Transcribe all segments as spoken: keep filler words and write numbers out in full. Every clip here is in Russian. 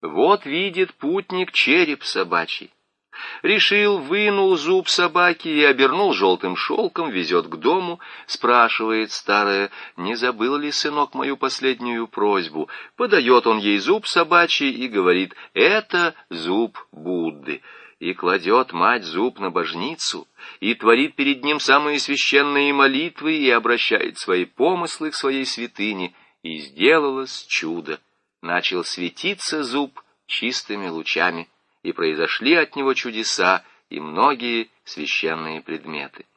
Вот видит путник череп собачий. Решил, вынул зуб собаки и обернул желтым шелком, везет к дому, спрашивает старая, не забыл ли сынок мою последнюю просьбу. Подает он ей зуб собачий и говорит, это зуб Будды. И кладет мать зуб на божницу, и творит перед ним самые священные молитвы, и обращает свои помыслы к своей святыне, и сделалось чудо. Начал светиться зуб чистыми лучами, и произошли от него чудеса и многие священные предметы.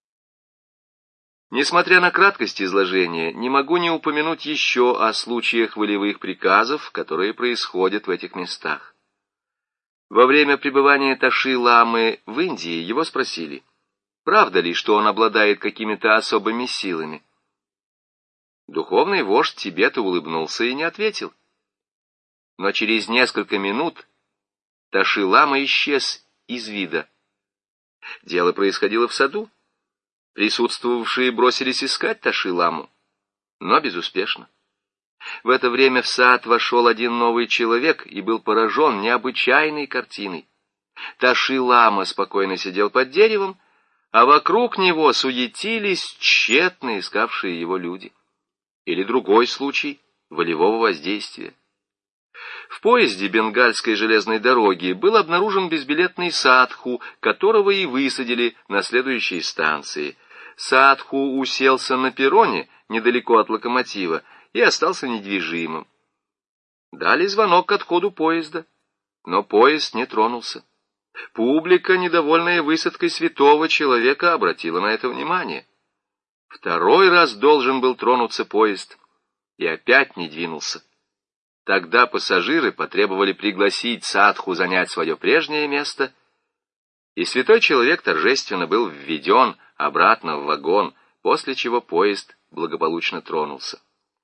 Несмотря на краткость изложения, не могу не упомянуть еще о случаях волевых приказов, которые происходят в этих местах. Во время пребывания Таши-ламы в Индии его спросили, правда ли, что он обладает какими-то особыми силами. Духовный вождь Тибета улыбнулся и не ответил. Но через несколько минут Таши-лама исчез из вида. Дело происходило в саду. Присутствовавшие бросились искать Таши-ламу, но безуспешно. В это время в сад вошел один новый человек и был поражен необычайной картиной. Таши-лама спокойно сидел под деревом, а вокруг него суетились тщетно искавшие его люди. Или другой случай волевого воздействия. В поезде Бенгальской железной дороги был обнаружен безбилетный садху, которого и высадили на следующей станции. Садху уселся на перроне недалеко от локомотива и остался недвижимым. Дали звонок к отходу поезда, но поезд не тронулся. Публика, недовольная высадкой святого человека, обратила на это внимание. Второй раз должен был тронуться поезд, и опять не двинулся. Тогда пассажиры потребовали пригласить садху занять свое прежнее место, и святой человек торжественно был введен обратно в вагон, после чего поезд благополучно тронулся.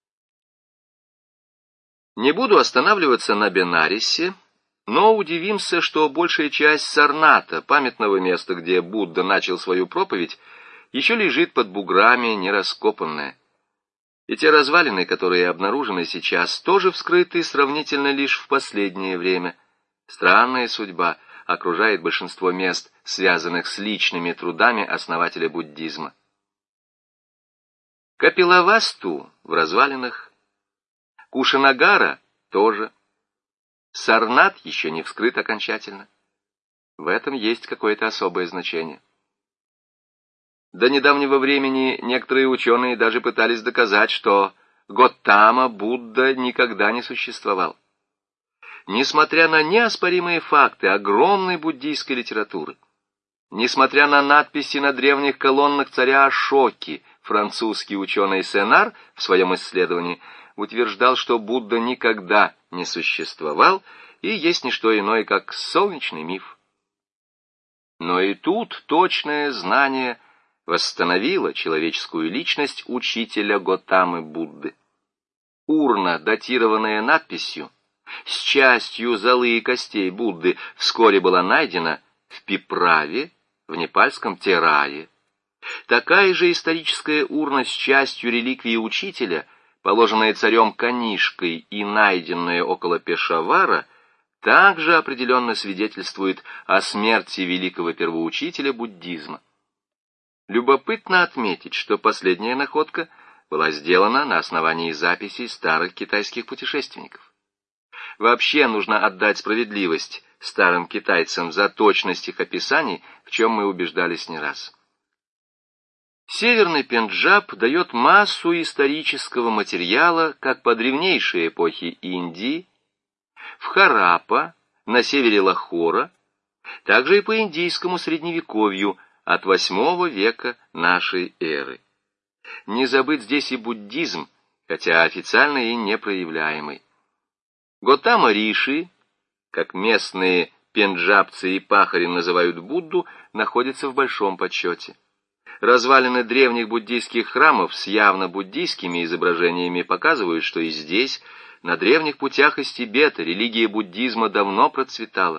Не буду останавливаться на Бенарисе, но удивимся, что большая часть Сарната, памятного места, где Будда начал свою проповедь, еще лежит под буграми нераскопанная. И те развалины, которые обнаружены сейчас, тоже вскрыты сравнительно лишь в последнее время. Странная судьба окружает большинство мест, связанных с личными трудами основателя буддизма. Капилавасту в развалинах, Кушинагара тоже. Сарнат еще не вскрыт окончательно. В этом есть какое-то особое значение. До недавнего времени некоторые ученые даже пытались доказать, что Готама Будда никогда не существовал. Несмотря на неоспоримые факты огромной буддийской литературы, несмотря на надписи на древних колоннах царя Ашоки, французский ученый Сенар в своем исследовании утверждал, что Будда никогда не существовал и есть не что иное, как солнечный миф. Но и тут точное знание восстановила человеческую личность учителя Готамы Будды. Урна, датированная надписью, с частью золы и костей Будды, вскоре была найдена в Пиправе, в непальском Терае. Такая же историческая урна с частью реликвии учителя, положенная царем Канишкой и найденная около Пешавара, также определенно свидетельствует о смерти великого первоучителя буддизма. Любопытно отметить, что последняя находка была сделана на основании записей старых китайских путешественников. Вообще нужно отдать справедливость старым китайцам за точность их описаний, в чем мы убеждались не раз. Северный Пенджаб дает массу исторического материала как по древнейшей эпохе Индии, в Хараппа, на севере Лахора, также и по индийскому средневековью, от восьмого века нашей эры. Не забыть здесь и буддизм, хотя официально и непроявляемый. Готама Риши, как местные пенджабцы и пахари называют Будду, находится в большом почете. Развалины древних буддийских храмов с явно буддийскими изображениями показывают, что и здесь, на древних путях из Тибета, религия буддизма давно процветала.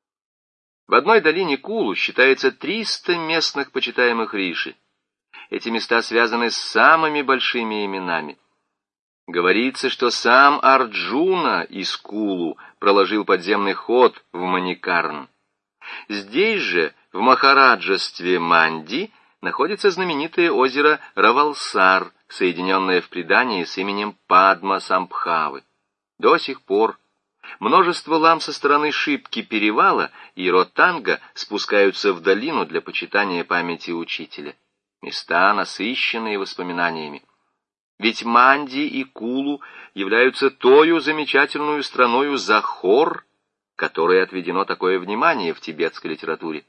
В одной долине Кулу считается триста местных почитаемых риши. Эти места связаны с самыми большими именами. Говорится, что сам Арджуна из Кулу проложил подземный ход в Маникарн. Здесь же, в Махараджестве Манди, находится знаменитое озеро Равалсар, соединенное в предании с именем Падма-Самбхавы. До сих пор множество лам со стороны Шипки перевала и Ротанга спускаются в долину для почитания памяти учителя. Места, насыщенные воспоминаниями. Ведь Манди и Кулу являются тою замечательную страною Захор, которой отведено такое внимание в тибетской литературе.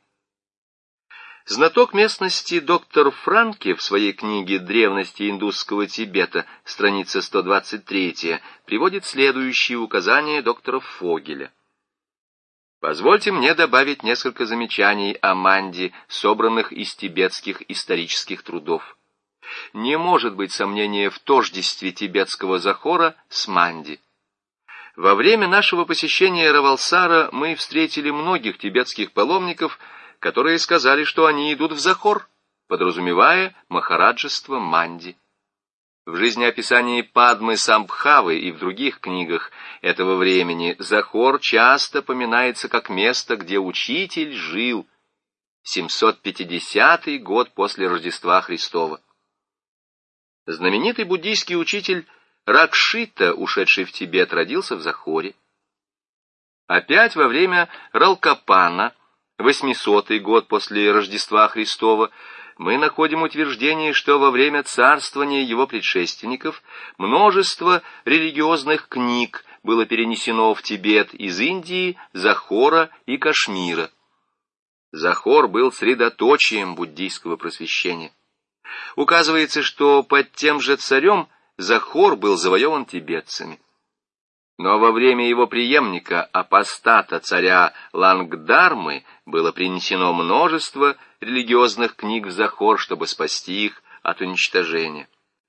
Знаток местности доктор Франке в своей книге «Древности индусского Тибета», страница сто двадцать три, приводит следующие указания доктора Фогеля. Позвольте мне добавить несколько замечаний о Манди, собранных из тибетских исторических трудов. Не может быть сомнения в тождестве тибетского Захора с Манди. Во время нашего посещения Равалсара мы встретили многих тибетских паломников, которые сказали, что они идут в Захор, подразумевая махараджество Манди. В жизнеописании Падмы Самбхавы и в других книгах этого времени Захор часто поминается как место, где учитель жил, семьсот пятидесятый год после Рождества Христова. Знаменитый буддийский учитель Ракшита, ушедший в Тибет, родился в Захоре. Опять во время Ралкапана, восьмисотый год после Рождества Христова, мы находим утверждение, что во время царствования его предшественников множество религиозных книг было перенесено в Тибет из Индии, Захора и Кашмира. Захор был средоточием буддийского просвещения. Указывается, что под тем же царем Захор был завоеван тибетцами. Но во время его преемника, апостата царя Лангдармы, было принесено множество религиозных книг в Захор, чтобы спасти их от уничтожения.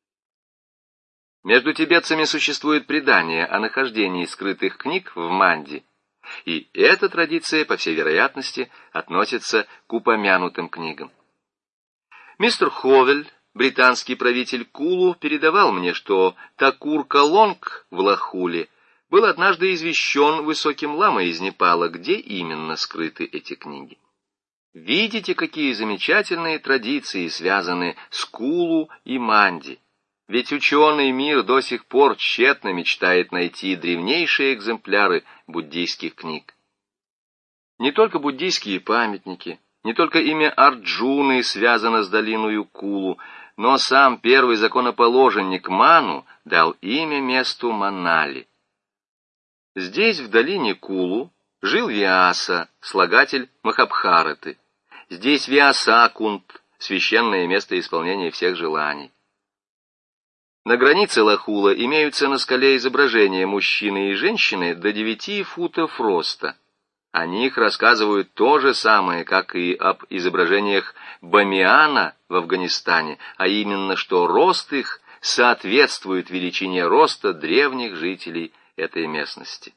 Между тибетцами существует предание о нахождении скрытых книг в Манди, и эта традиция, по всей вероятности, относится к упомянутым книгам. Мистер Ховель, британский правитель Кулу, передавал мне, что Такур Калонг в Лахуле был однажды извещен высоким ламой из Непала, где именно скрыты эти книги. Видите, какие замечательные традиции связаны с Кулу и Манди. Ведь ученый мир до сих пор тщетно мечтает найти древнейшие экземпляры буддийских книг. Не только буддийские памятники, не только имя Арджуны связано с долиною Кулу, но сам первый законоположенник Ману дал имя месту Манали. Здесь, в долине Кулу, жил Вьяса, слагатель Махабхараты. Здесь Вьясакунт, священное место исполнения всех желаний. На границе Лахула имеются на скале изображения мужчины и женщины до девяти футов роста. О них рассказывают то же самое, как и об изображениях Бамиана в Афганистане, а именно, что рост их соответствует величине роста древних жителей этой местности.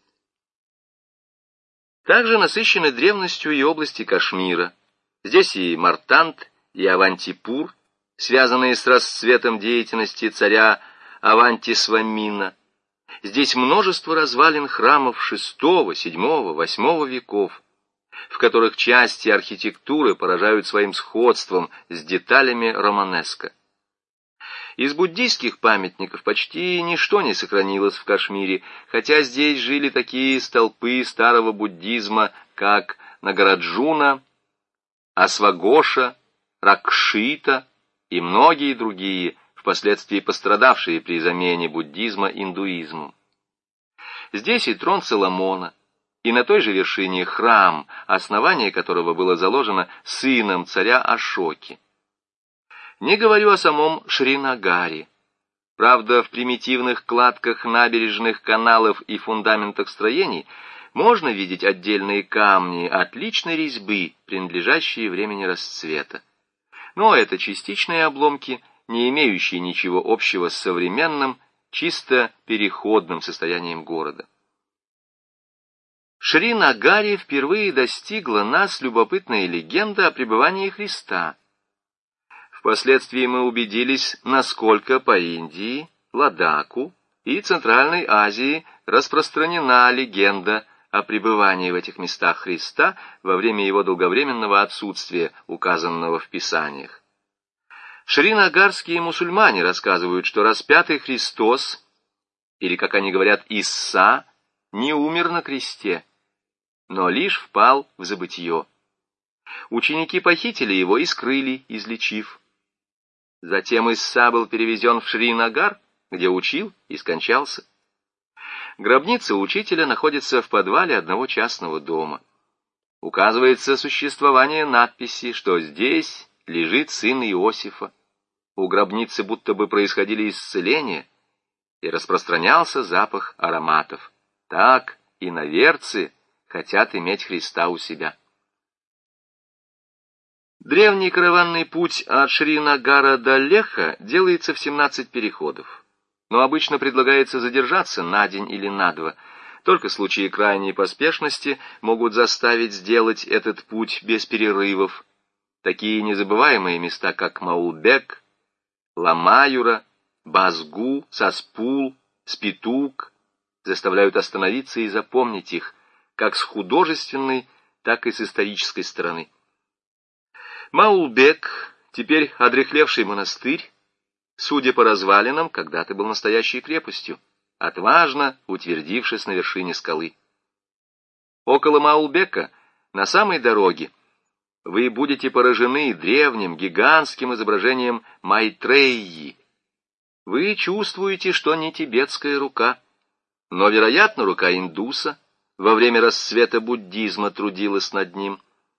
Также насыщены древностью и области Кашмира. Здесь и Мартант, и Авантипур, связанные с расцветом деятельности царя Авантисвамина. Здесь множество развалин храмов шестого, седьмого, восьмого веков, в которых части архитектуры поражают своим сходством с деталями романеско. Из буддийских памятников почти ничто не сохранилось в Кашмире, хотя здесь жили такие столпы старого буддизма, как Нагараджуна, Асвагоша, Ракшита и многие другие, впоследствии пострадавшие при замене буддизма индуизмом. Здесь и трон Соломона, и на той же вершине храм, основание которого было заложено сыном царя Ашоки. Не говорю о самом Шринагаре. Правда, в примитивных кладках набережных каналов и фундаментах строений можно видеть отдельные камни отличной резьбы, принадлежащие времени расцвета. Но это частичные обломки, не имеющие ничего общего с современным, чисто переходным состоянием города. В Шринагаре впервые достигла нас любопытная легенда о пребывании Христа. Впоследствии мы убедились, насколько по Индии, Ладаку и Центральной Азии распространена легенда о пребывании в этих местах Христа во время его долговременного отсутствия, указанного в Писаниях. Шринагарские мусульмане рассказывают, что распятый Христос, или, как они говорят, Исса, не умер на кресте, но лишь впал в забытье. Ученики похитили его и скрыли, излечив. Затем Исса был перевезен в Шринагар, где учил и скончался. Гробница учителя находится в подвале одного частного дома. Указывается существование надписи, что здесь лежит сын Иосифа. У гробницы будто бы происходили исцеления, и распространялся запах ароматов. Так иноверцы хотят иметь Христа у себя. Древний караванный путь от Шринагара до Леха делается в семнадцать переходов, но обычно предлагается задержаться на день или на два. Только случаи крайней поспешности могут заставить сделать этот путь без перерывов. Такие незабываемые места, как Маулбек, Ламаюра, Базгу, Саспул, Спитук, заставляют остановиться и запомнить их, как с художественной, так и с исторической стороны. Маулбек, теперь одряхлевший монастырь, судя по развалинам, когда-то был настоящей крепостью, отважно утвердившись на вершине скалы. Около Маулбека, на самой дороге, вы будете поражены древним, гигантским изображением Майтреи. Вы чувствуете, что не тибетская рука, но, вероятно, рука индуса во время расцвета буддизма трудилась над ним.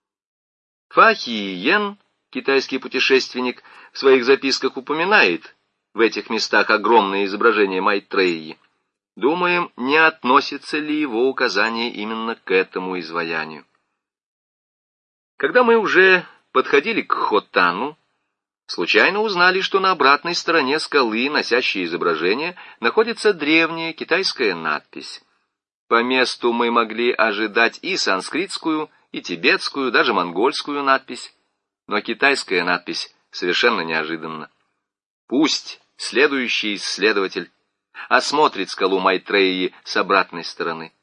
Фахиен, китайский путешественник, в своих записках упоминает в этих местах огромное изображение Майтреи. Думаем, не относится ли его указание именно к этому изваянию. Когда мы уже подходили к Хотану, случайно узнали, что на обратной стороне скалы, носящей изображение, находится древняя китайская надпись. По месту мы могли ожидать и санскритскую, и тибетскую, даже монгольскую надпись, но китайская надпись совершенно неожиданна. Пусть следующий исследователь осмотрит скалу Майтреи с обратной стороны.